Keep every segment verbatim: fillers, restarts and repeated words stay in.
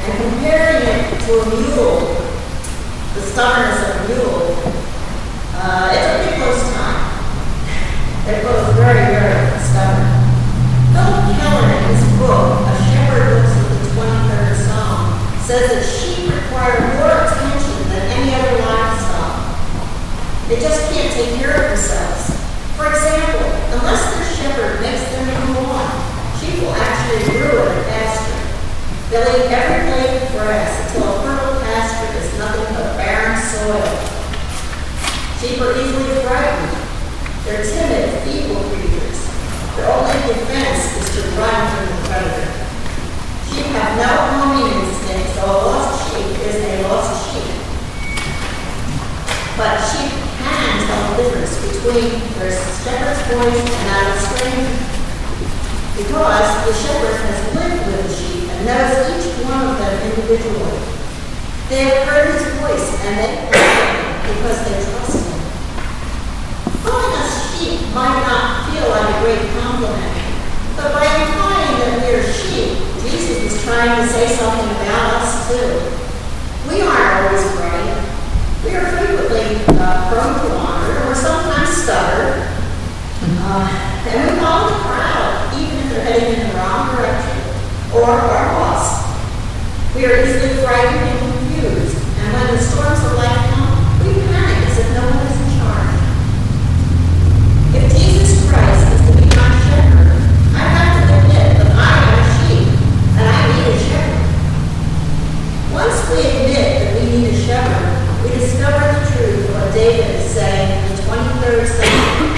And comparing it to a mule, the stubbornness of a mule, uh, it's a pretty close time. They're both very, very stubborn. Philip Keller, in his book, A Shepherd Looks at the twenty-third Psalm, says that sheep require more attention than any other livestock. They just can't take care of themselves. For example, unless their shepherd makes them move on, sheep will actually ruin a pasture. They'll eat every blade of grass until a fertile pasture is nothing but barren soil. Sheep are easily frightened. They're timid, feeble creatures. Their only defense is to run from the predator. Sheep have no homing instinct, so a lost sheep is a lost sheep. But sheep can tell the difference between their shepherd's voice and that of a stranger. Because the shepherd has lived with the sheep and knows each one of them individually. They have heard his voice and they obey him because they trust him. Calling us sheep might not feel like a great compliment, but by implying that we are sheep, Jesus is trying to say something about us too. We aren't always right. We are frequently uh, prone to wander, or sometimes stubborn, uh, and we follow the crowd, even if they're heading in the wrong direction, or are lost. We are easily frightened and confused, and when the storms of life come, we panic as if no one is in charge. If Jesus Christ is to be my shepherd, I have to admit that I am a sheep, and I need a shepherd. Once we admit that we need a shepherd, we discover the truth of what David is saying in the twenty-third Psalm.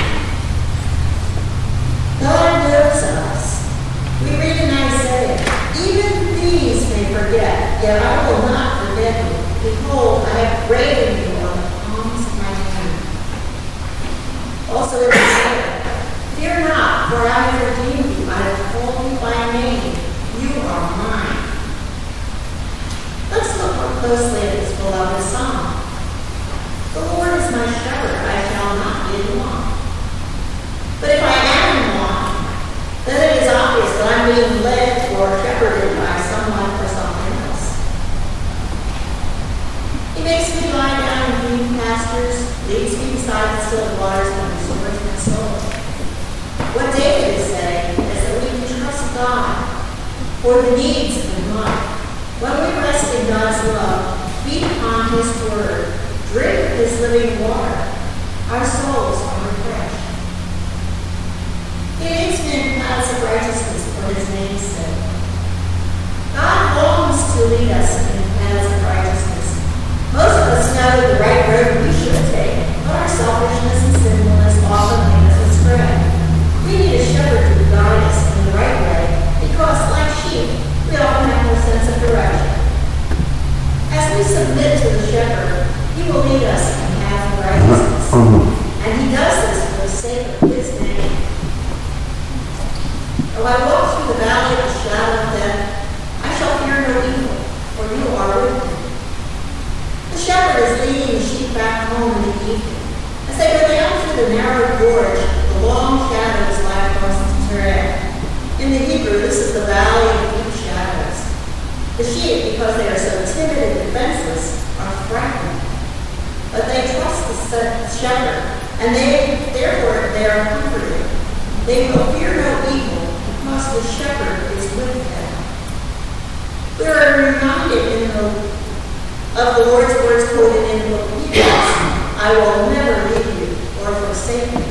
God knows us. We read in Isaiah, even these may forget, yet I will not forget you. Behold, I have graven you on the palms of my hand. Also in Isaiah, fear not, for I have redeemed you. I have called you by name. You are mine. Let's look more closely at this beloved psalm. The Lord is my shepherd, I shall not be in want. But if I am in want, then it is obvious that I'm being led or shepherded by someone or something else. He makes me lie down in green pastures, leads me beside the still waters, and restores my soul. What David is saying is that we can trust God for the needs of life. When we rest in God's love, feed upon his word, drink his living water, our souls are refreshed. He leads me in paths of righteousness for his name's sake. God longs to lead us in paths of righteousness. Most of us know the right road we should take, but our selfishness and sinfulness often lead us astray. We need a shepherd to guide us in the right way, because like sheep, we often have no sense of direction. As we submit to the shepherd, he will lead us in paths of righteousness. And he does this for the sake of his name. Though I walk through the valley of the shadow of death, I shall fear no evil, for you are with me. The shepherd is leading the sheep back home in the evening. As they go down through the narrow gorge, the long shadows lie across the trail. In the Hebrew, this is the valley of deep shadows. The sheep, because they are so timid and defenseless, are frightened. But they trust the shepherd, and they, therefore they are comforted. They will fear no evil, because the shepherd is with them. We are reminded in the, of the Lord's words quoted in the book of Hebrews, I will never leave you or forsake you.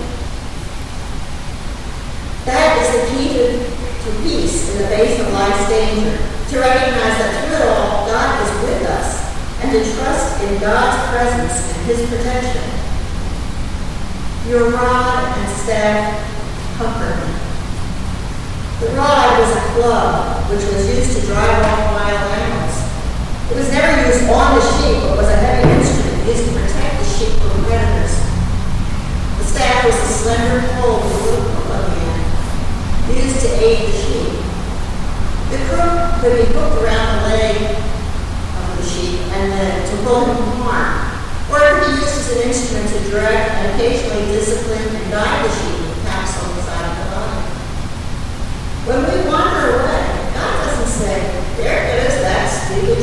That is the key to, to peace in the face of life's danger, to recognize that through it all, God is with us, and to trust in God's presence and his protection. Your rod and staff comfort me. The rod was a club which was used to drive off wild animals. It was never used on the sheep, but was a heavy instrument used to protect the sheep from predators. The staff was a slender pole with a little hook on the end, used to aid the sheep. The crook could be hooked around the leg of the sheep and then to pull him from harm, or it could be used as an instrument to direct and occasionally discipline and guide the sheep with taps on the side of the body. When we wander away, God doesn't say, there goes that stupid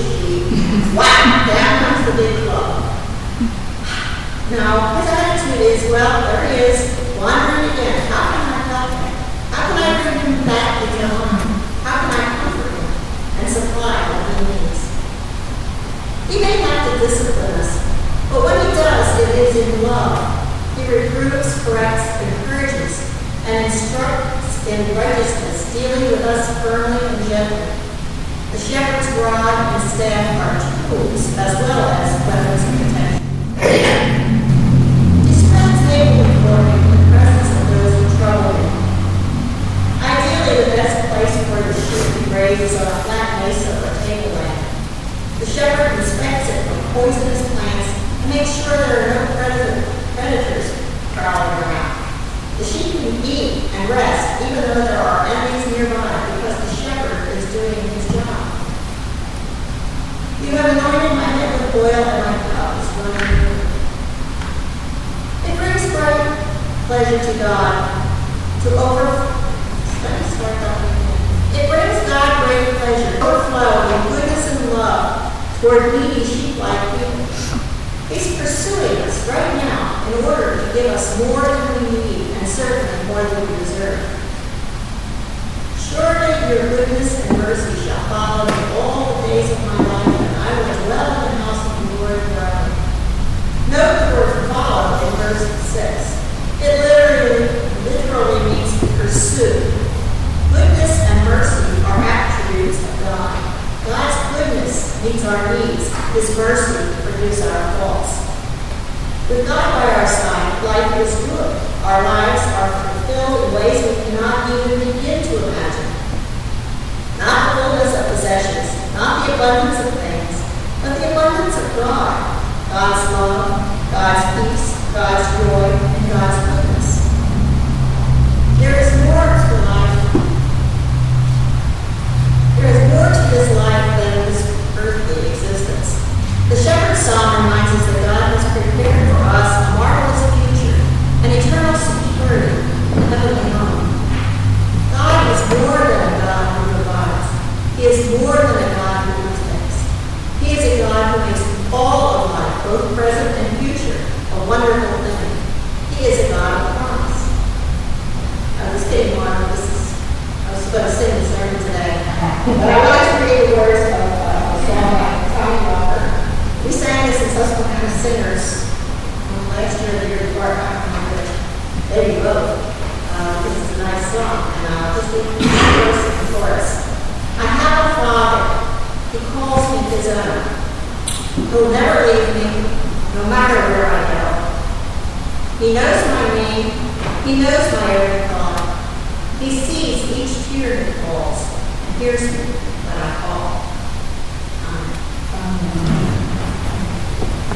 is, well, there he is, wandering again. How can I help him? How can I bring him back to the home? How can I comfort him and supply what he needs? He may have to discipline us, but when he does, it is in love. He reproves, corrects, encourages, and instructs in righteousness, dealing with us firmly and gently. The shepherd's rod and staff are tools as well as weapons of protection. He spreads table before me in the presence of those who trouble him. Ideally, the best place for the sheep to graze is on a flat mesa or tableland. The shepherd inspects it for poisonous plants and makes sure there are no predator, predators prowling around. The sheep can eat and rest even though there are enemies nearby because the shepherd is doing his job. You have anointed my head with oil and my cup is running over. It brings great pleasure to God to over. Let me start that again. It brings God great pleasure to overflow in goodness and love toward needy sheep-like people. He's pursuing us right now in order to give us more than we need and certainly more than we deserve. Surely your goodness and mercy shall follow me all the days of my life, and I will dwell in the house of the Lord forever. Note the word follow in verse six. It literally, literally means to pursue. Goodness and mercy are attributes of God. God's goodness meets our needs. His mercy produces our faults. With God by our side, life is good. Our lives are fulfilled in ways we cannot even begin to imagine. Not the fullness of possessions, not the abundance of things, but the abundance of God. God's love, God's peace, God's joy, and God's goodness. There is more to life. There is more to this life than this earthly existence. The shepherd's psalm reminds us that God has prepared for us a marvelous future, an eternal security, a heavenly home. God is more than a God who provides. He is more than a God who protects. He is a God who makes all of life, both present and future, a wonderful thing. He is a God of promise. I was kidding, Mark. This is, I was going to sing the sermon today. But I wanted to read the words of uh, a song by Tommy Walker. We sang this in Susquehanna Singers um, last year or the year before. I can't remember which. There you go. Uh, this is a nice song. And I'll just read the verse and chorus. I have a Father. He calls me his own. He'll never leave me, no matter where I go. He knows my name. He knows my every thought. He sees each tear that falls and hears me when I call.